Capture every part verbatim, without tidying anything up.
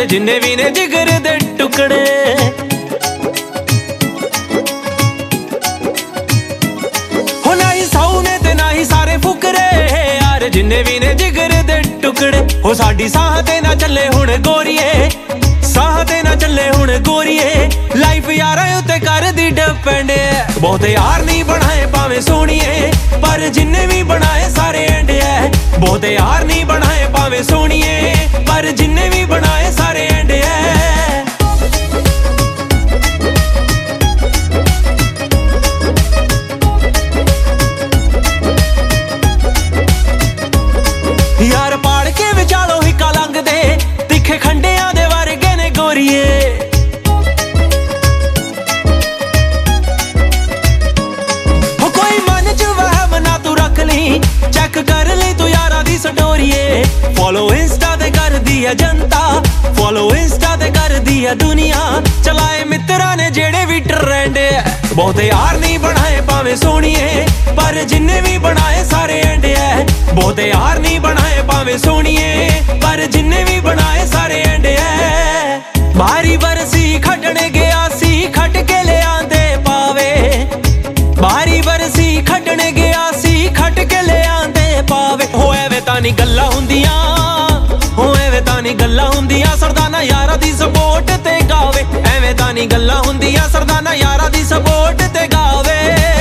जिन्ने भी ने जिगर दे टुकड़े। हो ना ही साऊ ने ते ना ही सारे फुकरे यार, जिन्ने भी ने जिगर दे टुकड़े। हो साडी साह ते ना चले हुण गोरीए, साह ते ना चले हुण गोरीए। लाइफ यारा उत्ते कर दी डिपेंड। बहुते यार नहीं बनाए भावें सोहणीए, पर जिन्ने भी बनाए सारे एंड है। बहुते यार नहीं बनाए भावें सोहणीए, पर जिन्ने भी बनाए सारे एंड है। यार पाड़ के विचालो हिक्का लंघदे, तिखे खंडियां दे वर्गे ने गोरीए। हो कोई मन च वहम ना तू रख ली, चेक कर ली तू यारा दी स्टोरीए। फॉलो इंस्टा ते कर दी है जनता, फॉलो इंस्टा ते कर दी है दुनिया। चलाए मित्रा ने जेड़े भी ट्रेंड। बहुते यार नहीं बनाए भावें सोहणीए, पर जिन्ने भी बनाए सारे एंड है। बहुते यार नहीं बनाए भावें सोहणीए, पर जिन्ने भी बनाए सारे एंड है। भारी बरसी खटने गया सी, खट के ले आंदे पावे। भारी बरसी खटने गया सी, खट के ले आंदे पावे। हो एवे तां नी गल्लां हुंदियां, हो एवे तां नी गल्लां हुंदियां। सरदाना यारा दी सपोर्ट ते गावे, एवे तां नी गल्लां हुंदियां। सरदाना यारा दी सपोर्ट ते गावे।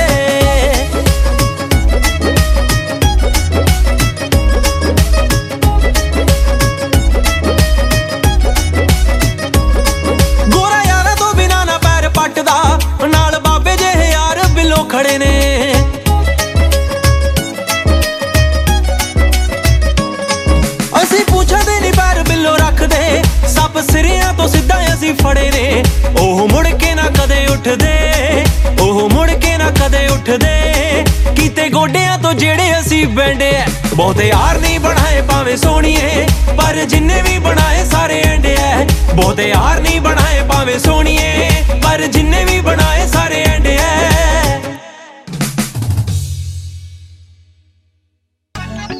गोरा यारा तो बिना ना पैर पटदा, नाल बाबे जेहे यार बिलो खड़े ने। असी पूछदे नी पैर बिलो रखदे, सप सिरियां तो सीधा असी फड़े ने। ओह मुड़ के ना कदे उठदे, ओह मुड़ के ना कदे उठदे। कीते गोडियां तो जेड़े असी बैंडे। बहुते यार नहीं बनाए भावें सोहणीए, पर जिन्ने भी बनाए सारे एंड है। बहुते यार नहीं बनाए भावें सोहणीए,